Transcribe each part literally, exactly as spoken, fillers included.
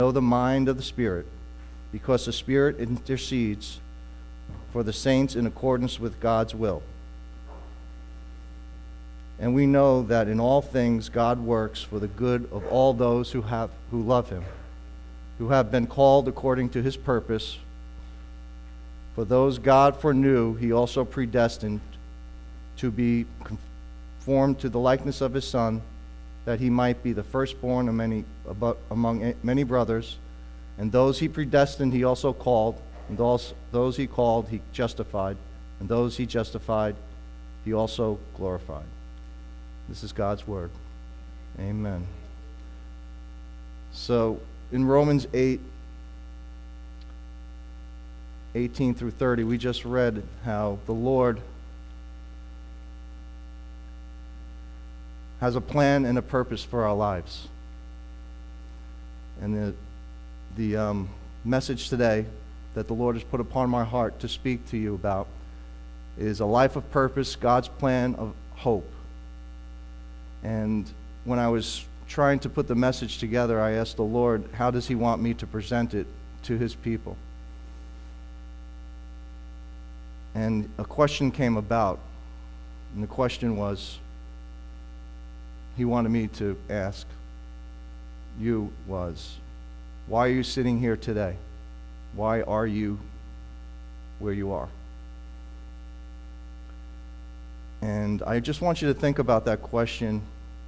Know the mind of the Spirit, because the Spirit intercedes for the saints in accordance with God's will. And we know that in all things God works for the good of all those who have who love him, who have been called according to his purpose. For those God foreknew, he also predestined to be conformed to the likeness of his Son, that he might be the firstborn of many, among many brothers. And those he predestined, he also called. And those, those he called, he justified. And those he justified, he also glorified. This is God's word. Amen. So, in Romans eight, eighteen through thirty, we just read how the Lord has a plan and a purpose for our lives. And the, the um, message today that the Lord has put upon my heart to speak to you about is a life of purpose, God's plan of hope. And when I was trying to put the message together, I asked the Lord, how does he want me to present it to his people? And a question came about, and the question was, he wanted me to ask you was, why are you sitting here today? Why are you where you are? And I just want you to think about that question,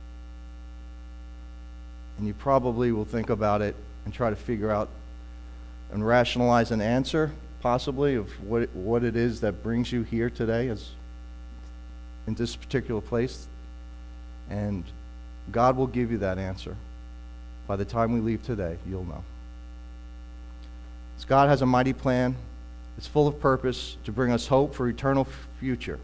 and you probably will think about it and try to figure out and rationalize an answer, possibly, of what it, what it is that brings you here today as in this particular place. And God will give you that answer. By the time we leave today, you'll know. God has a mighty plan. It's full of purpose to bring us hope for eternal future.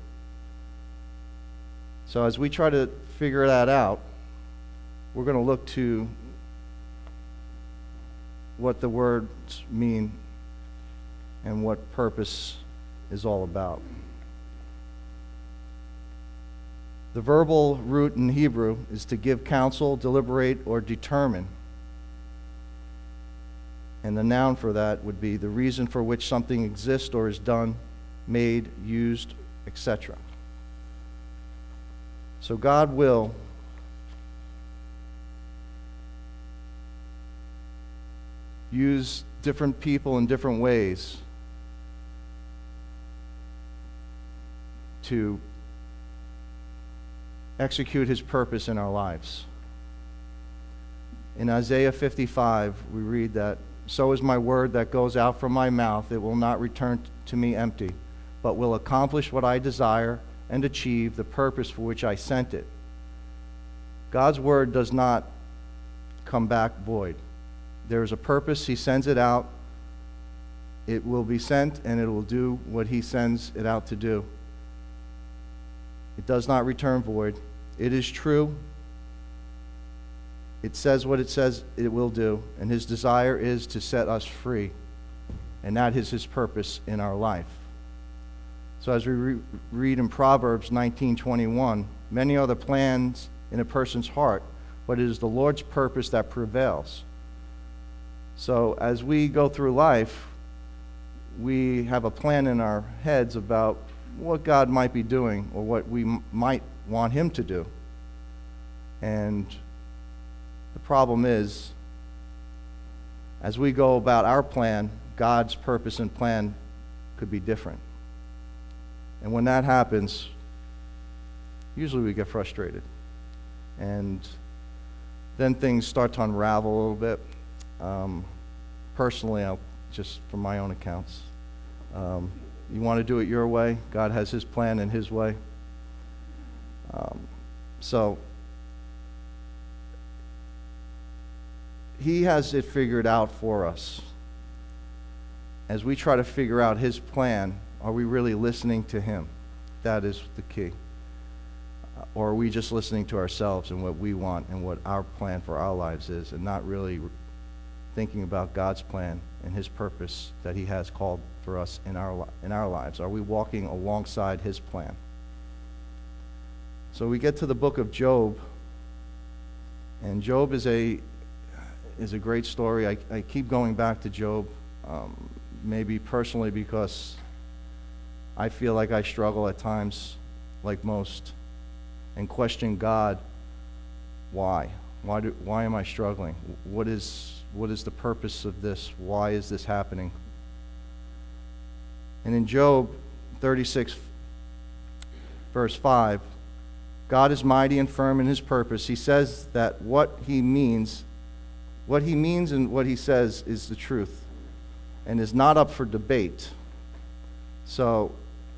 So as we try to figure that out, we're going to look to what the words mean and what purpose is all about. The verbal root in Hebrew is to give counsel, deliberate, or determine. And the noun for that would be the reason for which something exists or is done, made, used, et cetera. So God will use different people in different ways to execute his purpose in our lives. In Isaiah fifty-five, we read that, "So is my word that goes out from my mouth. It will not return to me empty, but will accomplish what I desire and achieve the purpose for which I sent it." God's word does not come back void. There is a purpose. He sends it out. It will be sent, and it will do what he sends it out to do. It does not return void. It is true. It says what it says it will do, and his desire is to set us free, and that is his purpose in our life. So as we re- read in Proverbs nineteen twenty-one, many are the plans in a person's heart, but it is the Lord's purpose that prevails. So as we go through life, we have a plan in our heads about what God might be doing or what we m- might want him to do. And the problem is, as we go about our plan, God's purpose and plan could be different. And when that happens, usually we get frustrated. And then things start to unravel a little bit. Um, personally, I'll, just from my own accounts, um, you want to do it your way. God has his plan and his way. Um, so, he has it figured out for us. As we try to figure out his plan, are we really listening to him? That is the key. Or are we just listening to ourselves and what we want and what our plan for our lives is, and not really thinking about God's plan and his purpose that he has called for us in our in our lives? Are we walking alongside his plan? So we get to the book of Job, and Job is a is a great story. I, I keep going back to Job, um, maybe personally because I feel like I struggle at times, like most, and question God, why? Why do, why am I struggling? What is, what is the purpose of this? Why is this happening? And in Job thirty-six, verse five, God is mighty and firm in his purpose. He says that what he means, what he means and what he says is the truth and is not up for debate. So,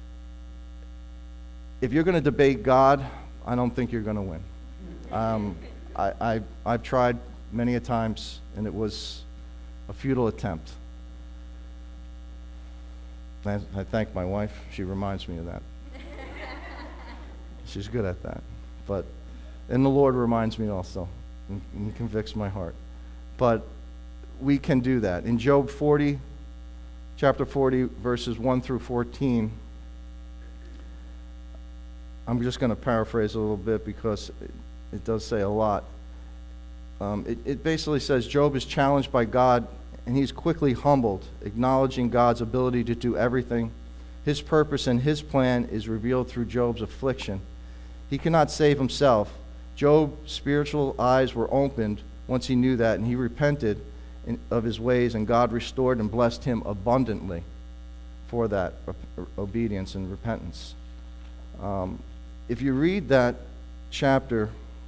if you're going to debate God, I don't think you're going to win. Um, I, I, I've tried many a times, and it was a futile attempt. I, I thank my wife. She reminds me of that. She's good at that. But, and the Lord reminds me also, and, and he convicts my heart. But we can do that. In Job forty, chapter forty, verses one through fourteen, I'm just going to paraphrase a little bit because it, it does say a lot. Um, it, it basically says Job is challenged by God, and he's quickly humbled, acknowledging God's ability to do everything. His purpose and his plan is revealed through Job's affliction. He cannot save himself. Job's spiritual eyes were opened once he knew that, and he repented in, of his ways, and God restored and blessed him abundantly for that obedience and repentance. Um, if you read that chapter,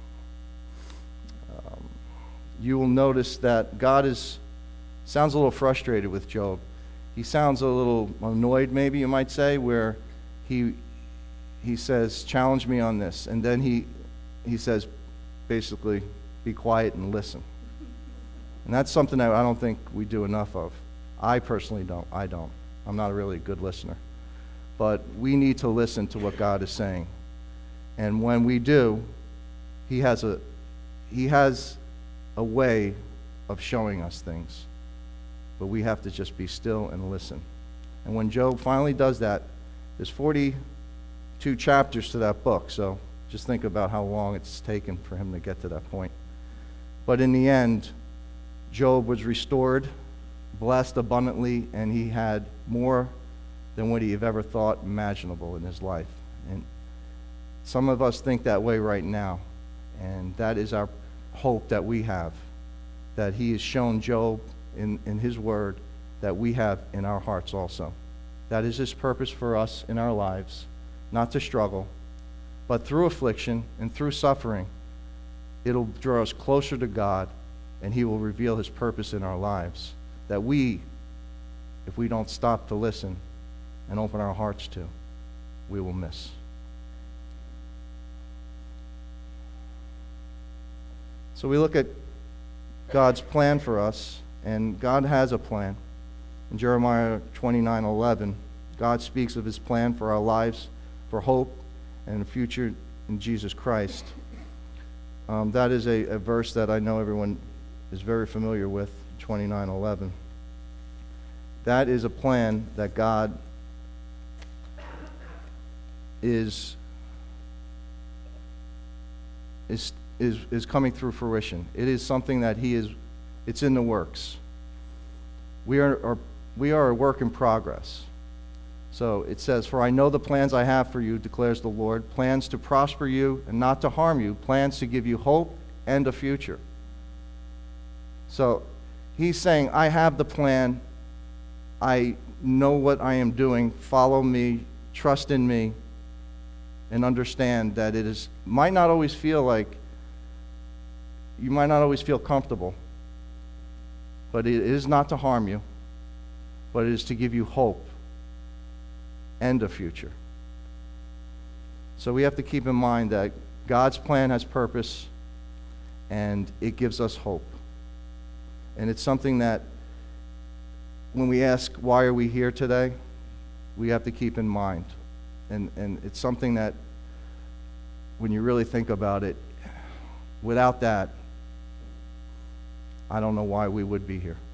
um, you will notice that God is sounds a little frustrated with Job. He sounds a little annoyed, maybe you might say, where he he says, challenge me on this. And then he he says, basically, be quiet and listen. And that's something that I don't think we do enough of. I personally don't. I don't. I'm not a really good listener. But we need to listen to what God is saying. And when we do, he has a he has a way of showing us things. But we have to just be still and listen. And when Job finally does that, there's forty-two chapters to that book, so just think about how long it's taken for him to get to that point. But in the end, Job was restored, blessed abundantly, and he had more than what he had ever thought imaginable in his life. And some of us think that way right now, and that is our hope that we have, that he has shown Job in, in his word that we have in our hearts also. That is his purpose for us in our lives, not to struggle, but through affliction and through suffering, it'll draw us closer to God, and he will reveal his purpose in our lives that we, if we don't stop to listen and open our hearts to, we will miss. So we look at God's plan for us, and God has a plan. In Jeremiah twenty-nine eleven, God speaks of his plan for our lives, for hope and a future in Jesus Christ. Um, that is a, a verse that I know everyone is very familiar with, twenty-nine eleven. That is a plan that God is, is, is, is coming through fruition. It is something that he is, it's in the works. We are, are, we are a work in progress. So it says, for I know the plans I have for you, declares the Lord, plans to prosper you and not to harm you, plans to give you hope and a future. So he's saying, I have the plan. I know what I am doing. Follow me, trust in me, and understand that it is might not always feel like, you might not always feel comfortable, but it is not to harm you, but it is to give you hope and a future. So we have to keep in mind that God's plan has purpose, and it gives us hope. And it's something that when we ask, why are we here today, we have to keep in mind. And, and it's something that when you really think about it, without that, I don't know why we would be here.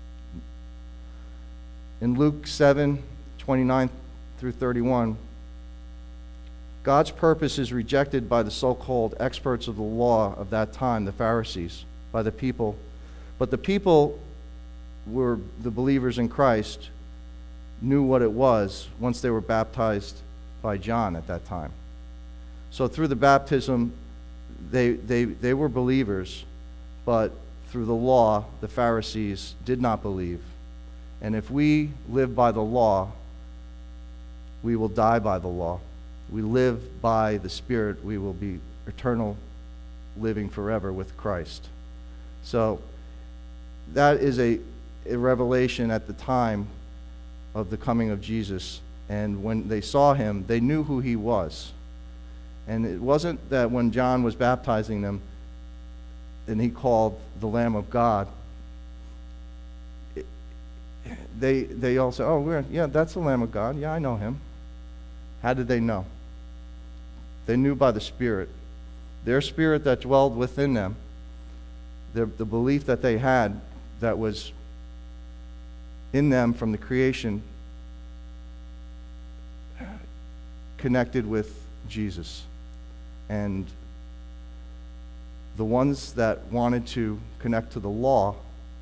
In Luke seven, twenty-nine through thirty-one, God's purpose is rejected by the so-called experts of the law of that time, the Pharisees, by the people. But the people were the believers in Christ knew what it was once they were baptized by John at that time. So through the baptism, they, they, they were believers, but through the law, the Pharisees did not believe. And if we live by the law, we will die by the law. We live by the Spirit, we will be eternal living forever with Christ. So that is a, a revelation at the time of the coming of Jesus. And when they saw him, they knew who he was. And it wasn't that when John was baptizing them and he called the Lamb of God, it, they, they all said, oh, we're, yeah, that's the Lamb of God. Yeah, I know him. How did they know? They knew by the Spirit. Their spirit that dwelled within them, the, the belief that they had that was in them from the creation, connected with Jesus. And the ones that wanted to connect to the law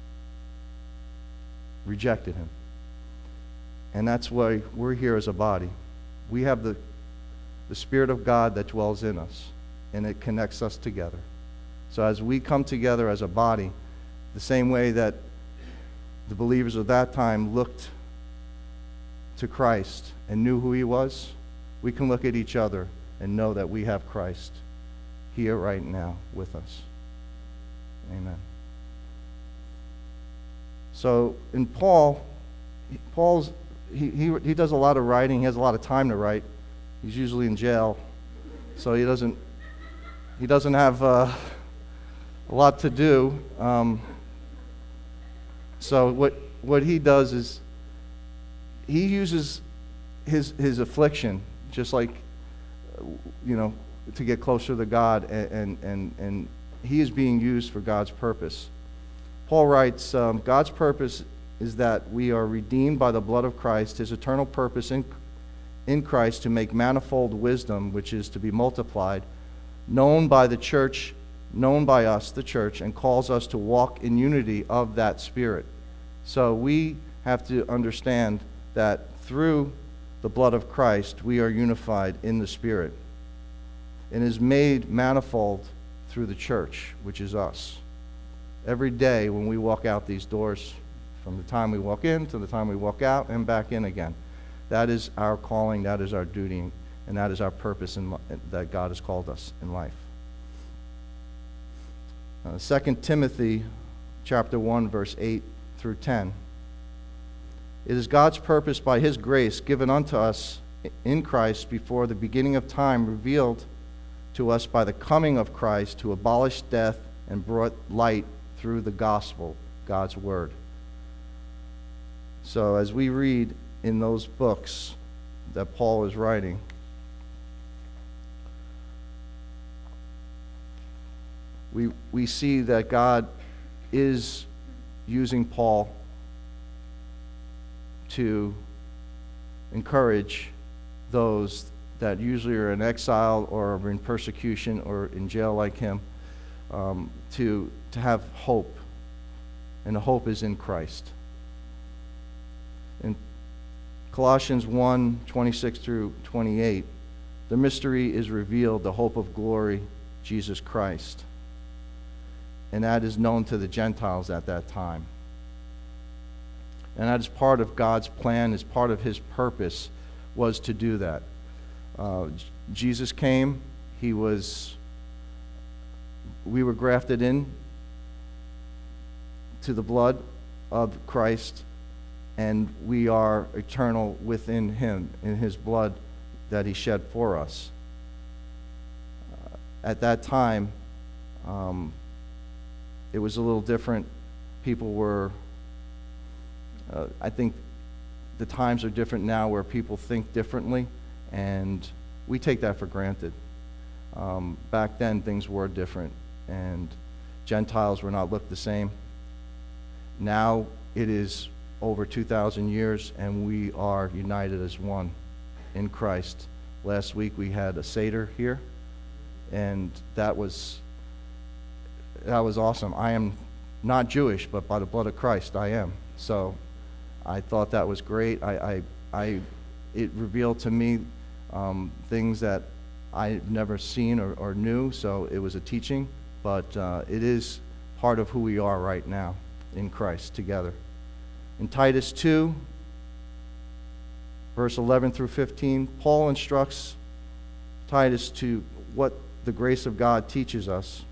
rejected him. And that's why we're here as a body. We have the, the Spirit of God that dwells in us, and it connects us together. So as we come together as a body, the same way that the believers of that time looked to Christ and knew who he was, we can look at each other and know that we have Christ here right now with us. Amen. So in Paul, Paul's he, he he does a lot of writing. He has a lot of time to write. He's usually in jail, so he doesn't he doesn't have uh, a lot to do. Um, so what what he does is he uses his his affliction, just like, you know, to get closer to God, and and and, and he is being used for God's purpose. Paul writes, um, God's purpose is that we are redeemed by the blood of Christ, his eternal purpose in, in Christ to make manifold wisdom, which is to be multiplied, known by the church, known by us, the church, and calls us to walk in unity of that Spirit. So we have to understand that through the blood of Christ, we are unified in the Spirit, and is made manifold through the church, which is us. Every day when we walk out these doors, from the time we walk in to the time we walk out and back in again, that is our calling, that is our duty, and that is our purpose in, that God has called us in life. Uh, Second Timothy chapter one, verse eight through ten. It is God's purpose by his grace given unto us in Christ before the beginning of time, revealed to us by the coming of Christ, to abolish death and brought light through the gospel, God's word. So as we read in those books that Paul is writing, we we see that God is using Paul to encourage those that usually are in exile or are in persecution or in jail like him, um, to, to have hope. And the hope is in Christ. In Colossians one, twenty-six through twenty-eight, the mystery is revealed, the hope of glory, Jesus Christ. And that is known to the Gentiles at that time. And that is part of God's plan, is part of his purpose, was to do that. Uh, Jesus came, he was, we were grafted in to the blood of Christ, and we are eternal within him, in his blood that he shed for us. Uh, at that time, um, it was a little different. People were, uh, I think the times are different now where people think differently, and we take that for granted. Um, back then, things were different, and Gentiles were not looked the same. Now it is over two thousand years, and we are united as one in Christ. Last week we had a Seder here, and that was that was awesome. I am not Jewish, but by the blood of Christ, I am. So I thought that was great. I, I, I it revealed to me um, things that I've never seen or, or knew, so it was a teaching, but uh, it is part of who we are right now in Christ together. In Titus two, verse eleven through fifteen, Paul instructs Titus to what the grace of God teaches us.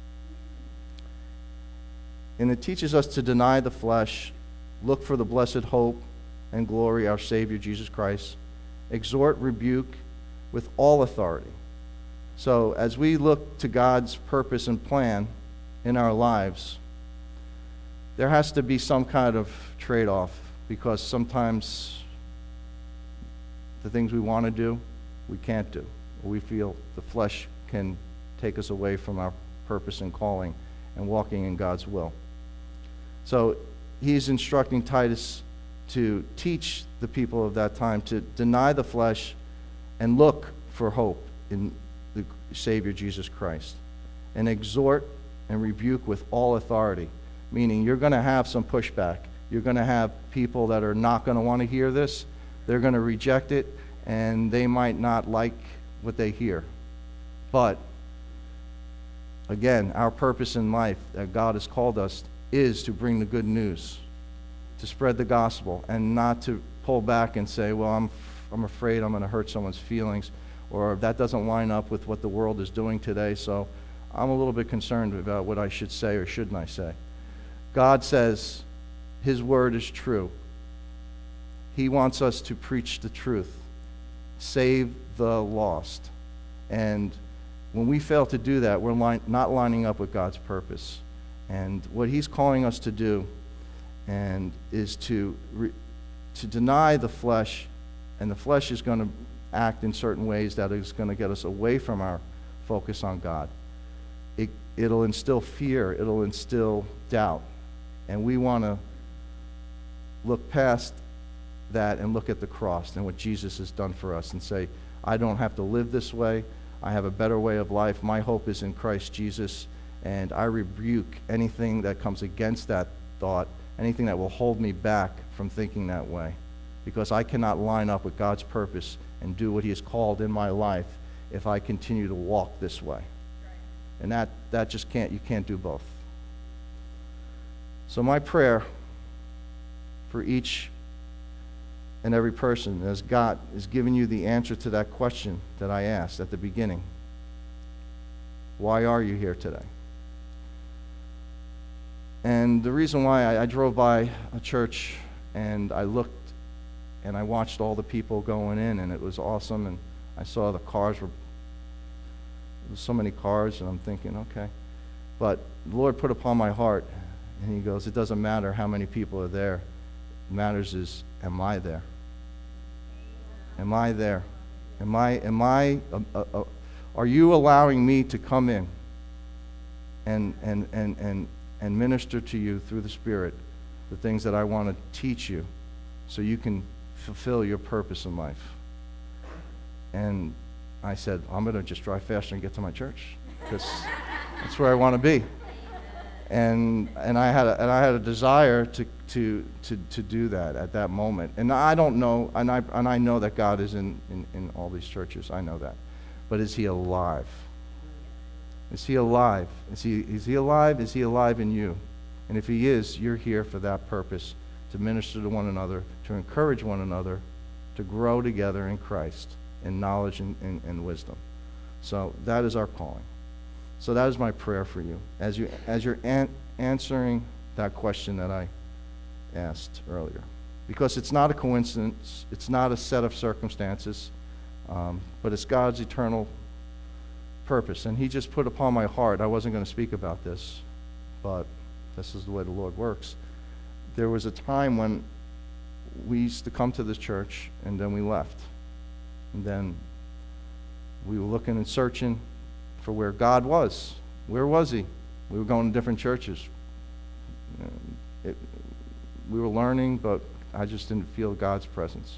And it teaches us to deny the flesh, look for the blessed hope and glory, our Savior Jesus Christ, exhort, rebuke with all authority. So as we look to God's purpose and plan in our lives, there has to be some kind of trade-off, because sometimes the things we want to do, we can't do. We feel the flesh can take us away from our purpose and calling and walking in God's will. So he's instructing Titus to teach the people of that time to deny the flesh and look for hope in the Savior Jesus Christ, and exhort and rebuke with all authority, meaning you're going to have some pushback. You're going to have people that are not going to want to hear this. They're going to reject it, and they might not like what they hear. But again, our purpose in life that God has called us is to bring the good news, to spread the gospel, and not to pull back and say, well, I'm, I'm afraid I'm going to hurt someone's feelings, or that doesn't line up with what the world is doing today, so I'm a little bit concerned about what I should say or shouldn't I say. God says His word is true. He wants us to preach the truth, save the lost. And when we fail to do that, we're line, not lining up with God's purpose. And what He's calling us to do and is to, re, to deny the flesh, and the flesh is going to act in certain ways that is going to get us away from our focus on God. It, it'll instill fear. It'll instill doubt. And we want to look past that and look at the cross and what Jesus has done for us and say, I don't have to live this way. I have a better way of life. My hope is in Christ Jesus, and I rebuke anything that comes against that thought, anything that will hold me back from thinking that way, because I cannot line up with God's purpose and do what He has called in my life if I continue to walk this way. And that, that just can't, you can't do both. So my prayer for each and every person, as God is giving you the answer to that question that I asked at the beginning, why are you here today? And the reason why, I, I drove by a church and I looked and I watched all the people going in, and it was awesome, and I saw the cars were, there was so many cars, and I'm thinking, okay. But the Lord put upon my heart, and He goes, it doesn't matter how many people are there. What matters is, am I there? Am I there? Am I, am I, uh, uh, uh, are you allowing me to come in and, and, and, and, and minister to you through the Spirit the things that I want to teach you so you can fulfill your purpose in life? And I said, I'm going to just drive faster and get to my church, because that's where I want to be. And and I had a, and I had a desire to, to to to do that at that moment. And I don't know, and I and I know that God is in, in, in all these churches. I know that. But is He alive? Is He alive? Is he is He alive? Is He alive in you? And if He is, you're here for that purpose, to minister to one another, to encourage one another, to grow together in Christ in knowledge and, and, and wisdom. So that is our calling. So that is my prayer for you as you as you're an, answering that question that I asked earlier, because it's not a coincidence, it's not a set of circumstances, um, but it's God's eternal purpose. And He just put upon my heart. I wasn't going to speak about this, but this is the way the Lord works. There was a time when we used to come to this church, and then we left, and then we were looking and searching for where God was. Where was He? We were going to different churches. It, we were learning, but I just didn't feel God's presence.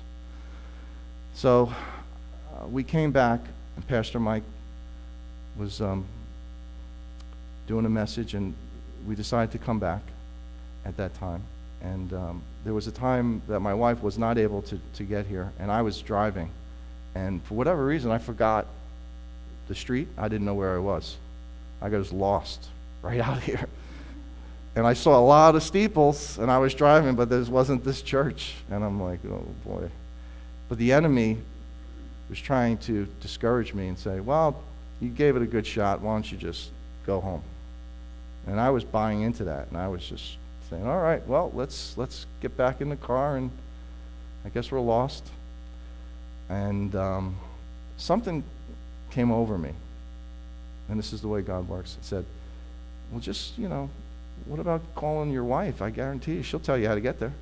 So uh, we came back, and Pastor Mike was um, doing a message, and we decided to come back at that time. And um, there was a time that my wife was not able to, to get here, and I was driving. And for whatever reason, I forgot the street. I didn't know where I was. I was lost right out here. And I saw a lot of steeples, and I was driving, but there wasn't this church. And I'm like, oh, boy. But the enemy was trying to discourage me and say, well, you gave it a good shot. Why don't you just go home? And I was buying into that, and I was just saying, all right, well, let's let's get back in the car, and I guess we're lost. And um, something came over me, and this is the way God works. It said, well, just, you know, what about calling your wife? I guarantee you she'll tell you how to get there.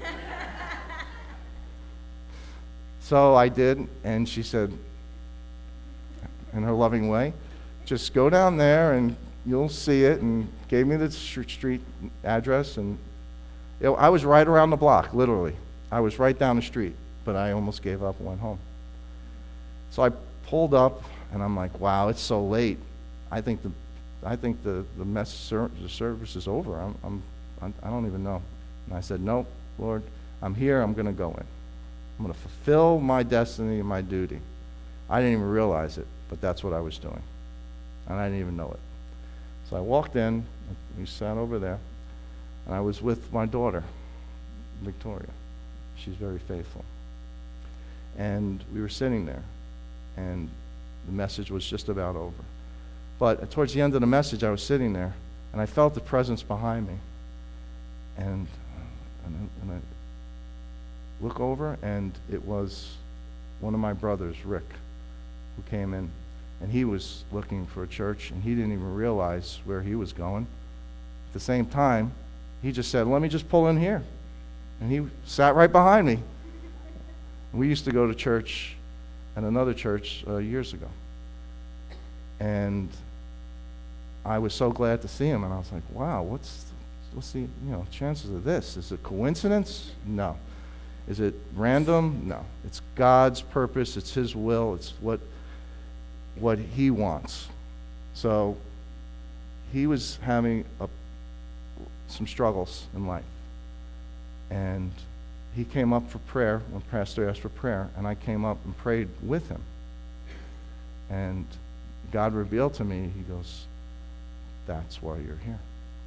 So I did, and she said, in her loving way, just go down there and you'll see it, and gave me the street address. And you know, I was right around the block, literally. I was right down the street, but I almost gave up and went home. So I pulled up, and I'm like, wow, it's so late. I think the I think the the mess ser- the service is over. I'm, I'm I'm I don't even know. And I said, no, Lord, I'm here. I'm going to go in. I'm going to fulfill my destiny and my duty. I didn't even realize it, but that's what I was doing, and I didn't even know it. So I walked in. We sat over there, and I was with my daughter, Victoria. She's very faithful. And we were sitting there, and the message was just about over. But towards the end of the message, I was sitting there, and I felt the presence behind me. And, and, and I look over, and it was one of my brothers, Rick, who came in. And he was looking for a church, and he didn't even realize where he was going. At the same time, he just said, let me just pull in here. And he sat right behind me. We used to go to church at another church uh, years ago. And I was so glad to see him, and I was like, wow, what's, what's the you know, chances of this? Is it coincidence? No. Is it random? No. It's God's purpose. It's His will. It's what what He wants. So he was having a, some struggles in life. And he came up for prayer when Pastor asked for prayer, and I came up and prayed with him. And God revealed to me, he goes, that's why you're here.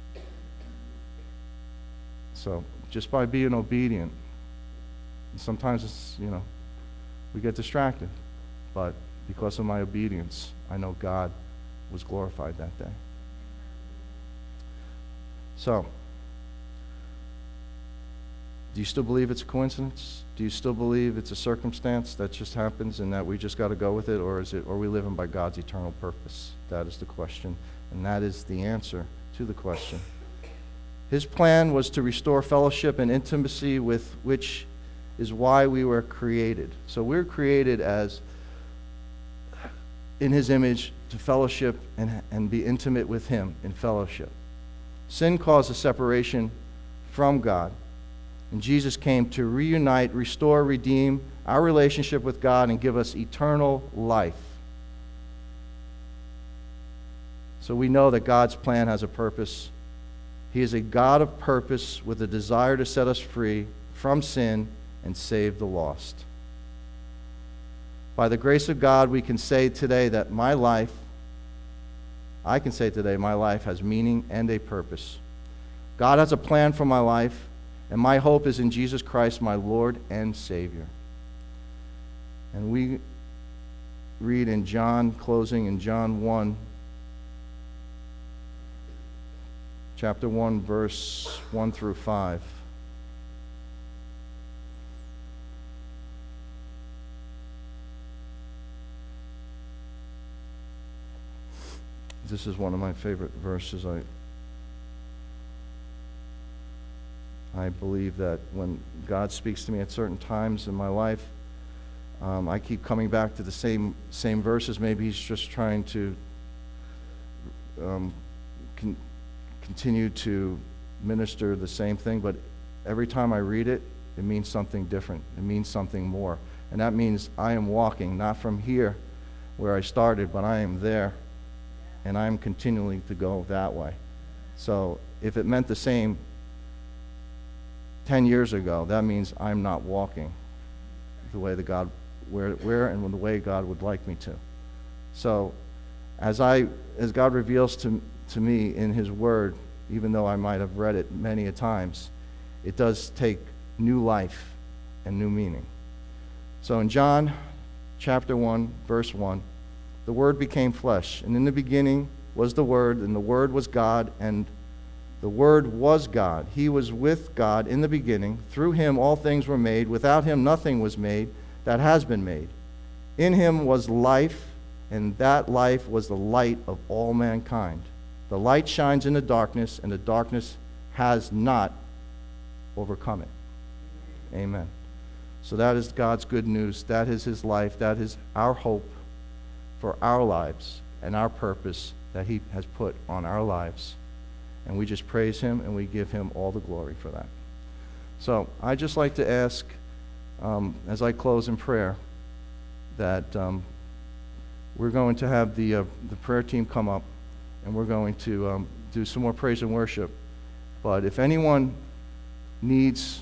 So just by being obedient, sometimes it's, you know, we get distracted, but because of my obedience, I know God was glorified that day. So, do you still believe it's a coincidence? Do you still believe it's a circumstance that just happens and that we just got to go with it, or is it, or are we living by God's eternal purpose? That is the question, and that is the answer to the question. His plan was to restore fellowship and intimacy, with which is why we were created. So we're created as in His image to fellowship and, and be intimate with Him in fellowship. Sin caused a separation from God, and Jesus came to reunite, restore, redeem our relationship with God and give us eternal life. So we know that God's plan has a purpose. He is a God of purpose with a desire to set us free from sin and save the lost. By the grace of God, we can say today that my life, I can say today, my life has meaning and a purpose. God has a plan for my life, and my hope is in Jesus Christ, my Lord and Savior. And we read in John, closing in John one, chapter one, verse one through five. This is one of my favorite verses. I I believe that when God speaks to me at certain times in my life, um, I keep coming back to the same same verses. Maybe He's just trying to um, con- continue to minister the same thing, but every time I read it, it means something different. It means something more. And that means I am walking, not from here where I started, but I am there, and I am continuing to go that way. So if it meant the same ten years ago, that means I'm not walking the way that God, where, where and the way God would like me to. So as I, as God reveals to, to me in His Word, even though I might have read it many a times, it does take new life and new meaning. So in John chapter one, verse one, the Word became flesh, and in the beginning was the Word, and the Word was God, and the Word was God. He was with God in the beginning. Through Him all things were made. Without Him nothing was made that has been made. In Him was life, and that life was the light of all mankind. The light shines in the darkness, and the darkness has not overcome it. Amen. So that is God's good news. That is His life. That is our hope for our lives and our purpose that He has put on our lives. And we just praise Him and we give Him all the glory for that. So I'd just like to ask, um, as I close in prayer, that um, we're going to have the, uh, the prayer team come up, and we're going to um, do some more praise and worship. But if anyone needs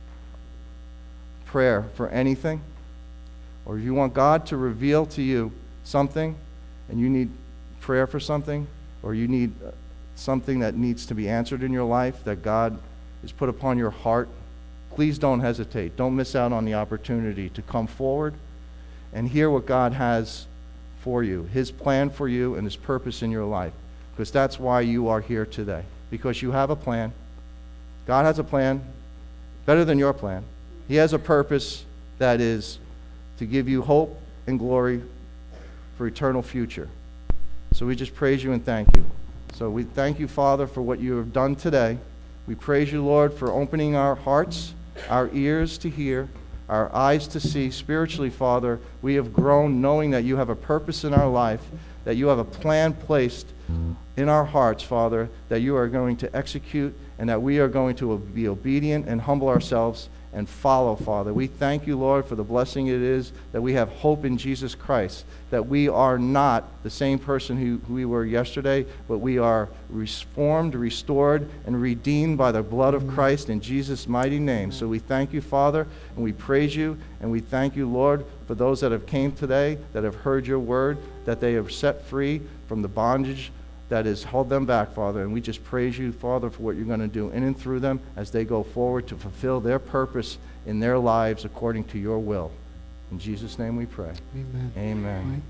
prayer for anything, or if you want God to reveal to you something, and you need prayer for something, or you need uh, something that needs to be answered in your life that God has put upon your heart, please don't hesitate. Don't miss out on the opportunity to come forward and hear what God has for you, His plan for you and His purpose in your life. Because that's why you are here today. Because you have a plan. God has a plan better than your plan. He has a purpose that is to give you hope and glory for eternal future. So we just praise you and thank you. So we thank you, Father, for what you have done today. We praise you, Lord, for opening our hearts, our ears to hear, our eyes to see. Spiritually, Father, we have grown knowing that you have a purpose in our life, that you have a plan placed in our hearts, Father, that you are going to execute, and that we are going to be obedient and humble ourselves and follow, Father. We thank you, Lord, for the blessing it is that we have hope in Jesus Christ, that we are not the same person who, who we were yesterday, but we are reformed, restored, and redeemed by the blood of Christ in Jesus' mighty name. So we thank you, Father, and we praise you, and we thank you, Lord, for those that have came today, that have heard your word, that they have set free from the bondage that has held them back, Father. And we just praise you, Father, for what you're going to do in and through them as they go forward to fulfill their purpose in their lives according to your will. In Jesus' name we pray. Amen. Amen. Right.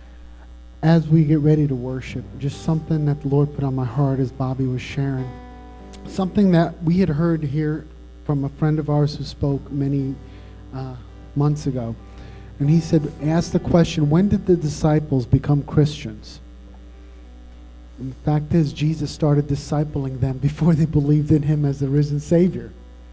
As we get ready to worship, just something that the Lord put on my heart as Bobby was sharing. Something that we had heard here from a friend of ours who spoke many uh, months ago. And he said, ask the question, when did the disciples become Christians? And the fact is, Jesus started discipling them before they believed in him as the risen Savior.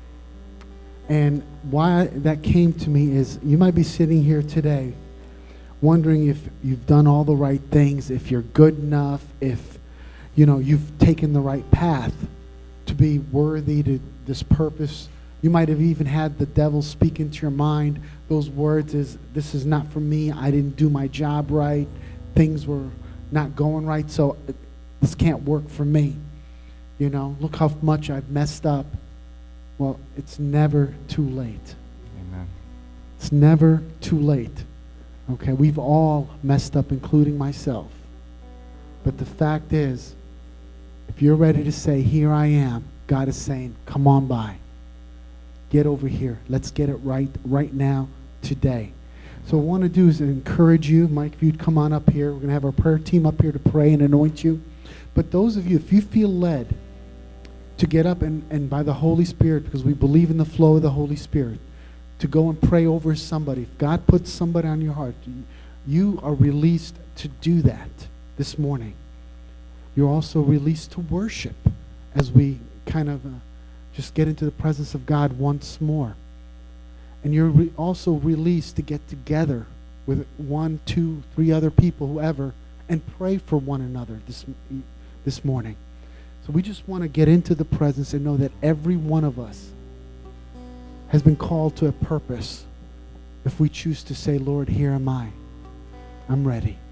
And why that came to me is, you might be sitting here today wondering if you've done all the right things, if you're good enough, if you know you've taken the right path to be worthy to this purpose. You might have even had the devil speak into your mind those words is, this is not for me, I didn't do my job right, things were not going right, so this can't work for me. You know, look how much I've messed up. Well, it's never too late. Amen. It's never too late. Okay, we've all messed up, including myself. But the fact is, if you're ready to say, here I am, God is saying, come on by. Get over here. Let's get it right right now, today. So what I want to do is encourage you. Mike, if you'd come on up here. We're going to have our prayer team up here to pray and anoint you. But those of you, if you feel led to get up and, and by the Holy Spirit, because we believe in the flow of the Holy Spirit, to go and pray over somebody. If God puts somebody on your heart, you are released to do that this morning. You're also released to worship as we kind of uh, just get into the presence of God once more. And you're re- also released to get together with one, two, three other people, whoever, and pray for one another this, this morning. So we just want to get into the presence and know that every one of us has been called to a purpose if we choose to say, Lord, here am I. I'm ready.